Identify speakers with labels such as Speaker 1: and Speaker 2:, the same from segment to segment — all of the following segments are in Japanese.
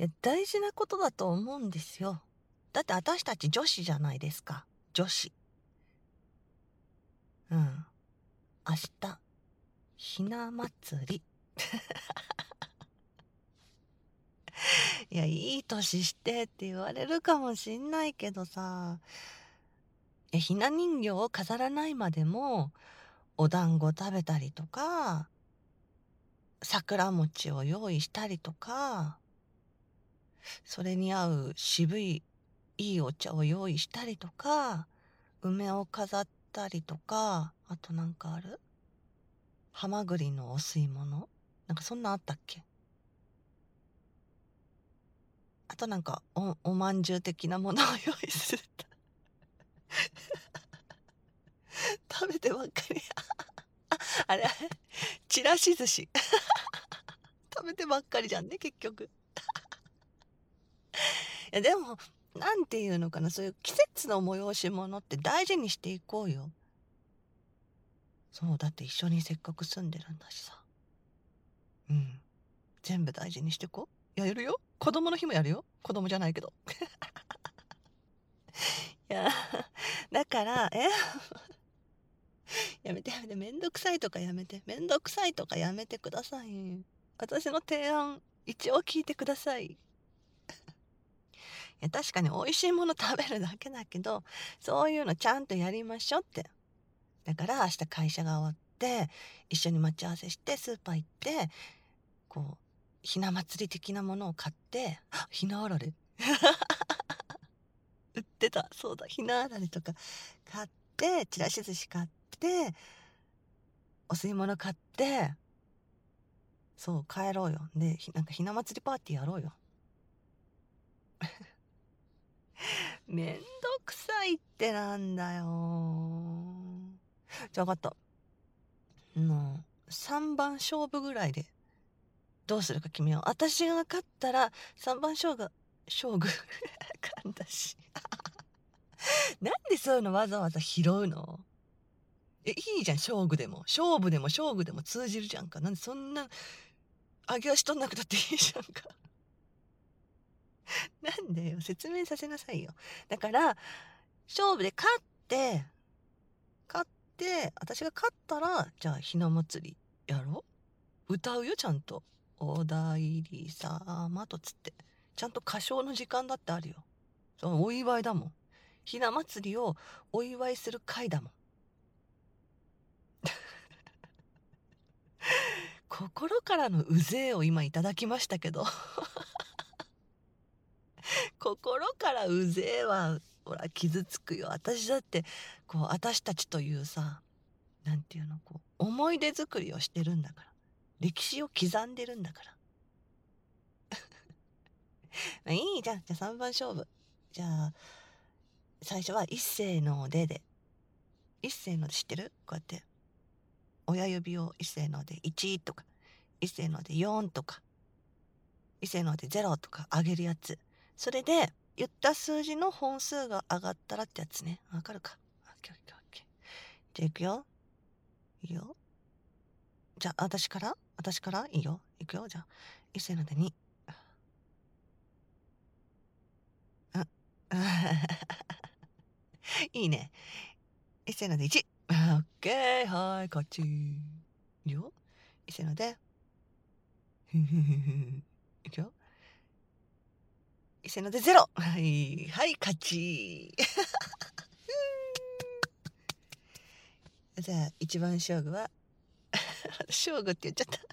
Speaker 1: いや、大事なことだと思うんですよ。だって私たち女子じゃないですか。女子。うん。明日、ひな祭り。いや、いい年してって言われるかもしんないけどさ、ひな人形を飾らないまでも、お団子食べたりとか、桜餅を用意したりとか、それに合う渋いいいお茶を用意したりとか、梅を飾ったりとか、あとなんかある？ハマグリのお吸い物なんかそんなあったっけ？あとなんかおまんじゅう的なものを用意すると食べてばっかりあれちらし寿司食べてばっかりじゃんね結局。いやでもなんていうのかな、そういう季節の催し物って大事にしていこうよ。そうだって一緒にせっかく住んでるんだしさ。うん、全部大事にしてこう。やるよ、子供の日もやるよ、子供じゃないけど。いやだからやめてやめて、めんどくさいとかやめて、めんどくさいとかやめてください。私の提案一応聞いてください。いや確かに美味しいもの食べるだけだけど、そういうのちゃんとやりましょうって。だから明日会社が終わって一緒に待ち合わせしてスーパー行って、こうひな祭り的なものを買って、ひなあられ売ってた、そうだ、ひなあられとか買って、ちらし寿司買って、お吸い物買って、そう帰ろうよ。でなんかひな祭りパーティーやろうよ。めんどくさいってなんだよ。じゃあ分かった。3番勝負ぐらいでどうするか決めよう。私が勝ったら3番勝負噛んだしなんでそういうのわざわざ拾うの？いいじゃん、勝負でも通じるじゃんか。なんでそんな上げ足取んなくたっていいじゃんか。なんでよ、説明させなさいよ。だから勝負で勝って私が勝ったら、じゃあひな祭りやろう。歌うよちゃんと。おだいり様とつって、ちゃんと歌唱の時間だってあるよ。そのお祝いだもん。ひな祭りをお祝いする会だもん。心からのうぜえを今いただきましたけど心からうぜえはほら傷つくよ。私だってこう私たちというさ、なんていうの、こう思い出作りをしてるんだから、歴史を刻んでるんだからいいじゃん。じゃあ3番勝負。じゃあ最初は一斉ので一斉ので知ってる？こうやって親指を一斉ので1とか、一斉ので4とか、一斉ので0とか上げるやつ。それで言った数字の本数が上がったらってやつね。わかるか？オッケーオッケーオッケー。じゃあいくよ。いいよ。じゃあ私からいいよ。いくよ。じゃあ一斉ので2。うんいいね。一斉ので1。オッケー、はい勝ち。いいよ。一斉のでいくよ。一斉ので0。はいはい勝ち。じゃあ一番勝負は勝負って言っちゃった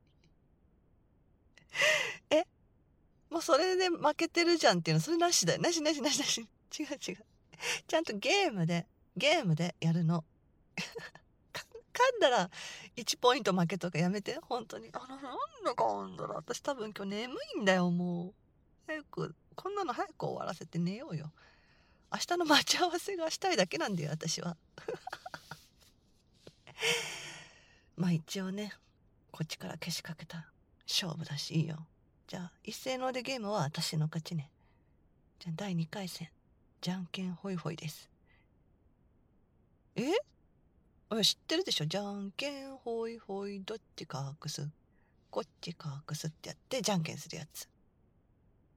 Speaker 1: え、もうそれで負けてるじゃんっていうの、それなしだよ。なしなしなしなし。違う違う。ちゃんとゲームでやるの。噛んだら1ポイント負けとかやめて。本当に。なんだ噛んだら。私多分今日眠いんだよ、もう。こんなの早く終わらせて寝ようよ。明日の待ち合わせがしたいだけなんだよ、私は。まあ一応ね、こっちからけしかけた勝負だしいいよ。じゃあ一斉のでゲームは私の勝ちね。じゃあ第2回戦、じゃんけんホイホイです。知ってるでしょ？じゃんけんホイホイ、どっちか隠すこっちか隠すってやってじゃんけんするやつ。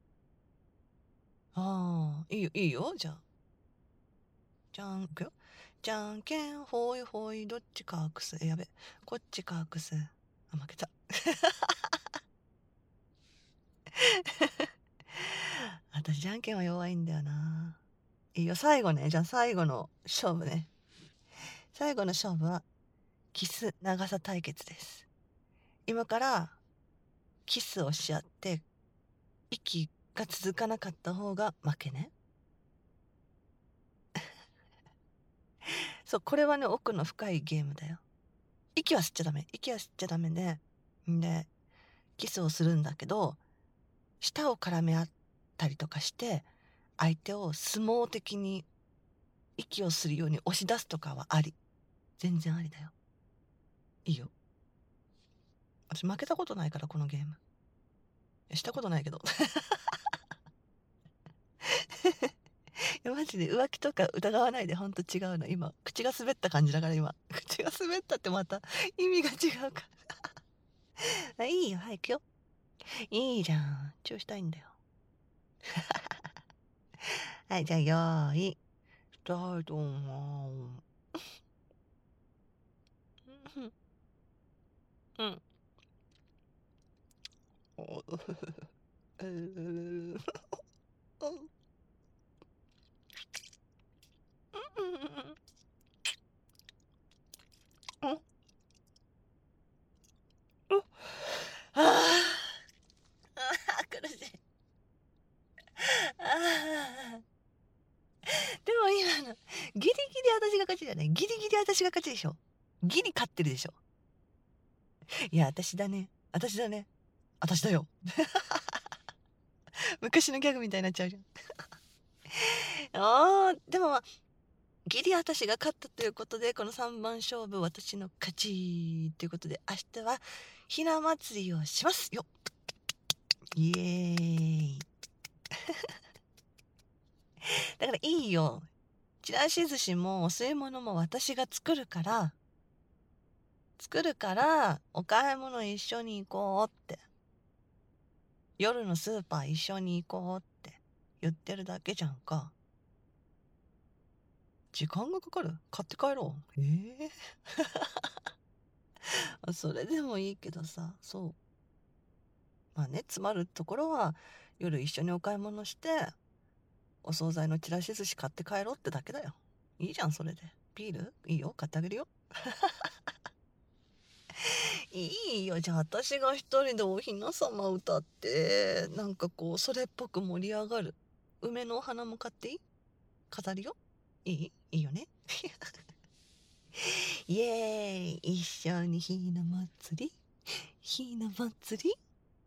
Speaker 1: いいよ、いいよ。じゃあ。いくよ。じゃんけん、ほいほい、どっちかくす。やべ。こっちかくす。負けた。私、じゃんけんは弱いんだよな。いいよ、最後ね。じゃあ最後の勝負ね。最後の勝負は、キス長さ対決です。今から、キスをし合って、息が続かなかった方が負けね。そう、これはね、奥の深いゲームだよ。息は吸っちゃダメ。息は吸っちゃダメで、キスをするんだけど、舌を絡め合ったりとかして、相手を相撲的に息をするように押し出すとかはあり。全然ありだよ。いいよ。私負けたことないから、このゲーム。したことないけど。いやマジで浮気とか疑わないで、ほんと違うの。今、口が滑った感じだから今。口が滑ったってまた意味が違うから。いいよ、はい、行くよ。いいじゃん。チューしたいんだよ。はい、じゃあ、よーい。スタート。うん。苦しい。でも今の、ギリギリ私が勝ちじゃない。ギリギリ私が勝ちでしょ。ギリ勝ってるでしょ。いや、私だね。私だね。私だよ。昔のギャグみたいになっちゃうじゃん。でも、ギリ私が勝ったということで、この3番勝負私の勝ちということで、明日はひな祭りをしますよ。イエーイ。だからいいよ。ちらし寿司もお吸い物も私が作るから、お買い物一緒に行こうって。夜のスーパー一緒に行こうって言ってるだけじゃんか。時間がかかる？買って帰ろう。それでもいいけどさ、そう。まあね、詰まるところは夜一緒にお買い物して、お惣菜のちらし寿司買って帰ろうってだけだよ。いいじゃん、それで。ビールいいよ、買ってあげるよ。いいよ、じゃあ私が一人でお雛様歌って、なんかこう、それっぽく盛り上がる。梅のお花も買っていい？飾るよ。いいよね。イエーイ、一緒にひな祭り、ひな祭り。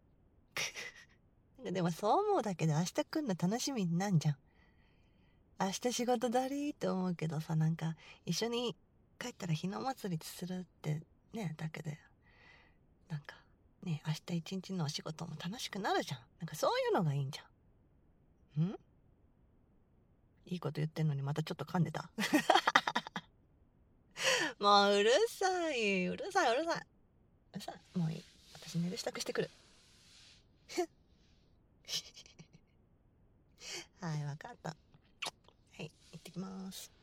Speaker 1: でもそう思うだけで明日来んの楽しみになんじゃん。明日仕事だりーって思うけどさ、なんか一緒に帰ったらひな祭りするってね、だけで、なんかね、明日一日のお仕事も楽しくなるじゃん。なんかそういうのがいいんじゃん。いいこと言ってんのにまたちょっと噛んでた。もううるさい、うるさい、うるさい。うるさい。もういい。私寝る支度してくる。はい、わかった。はい、行ってきます。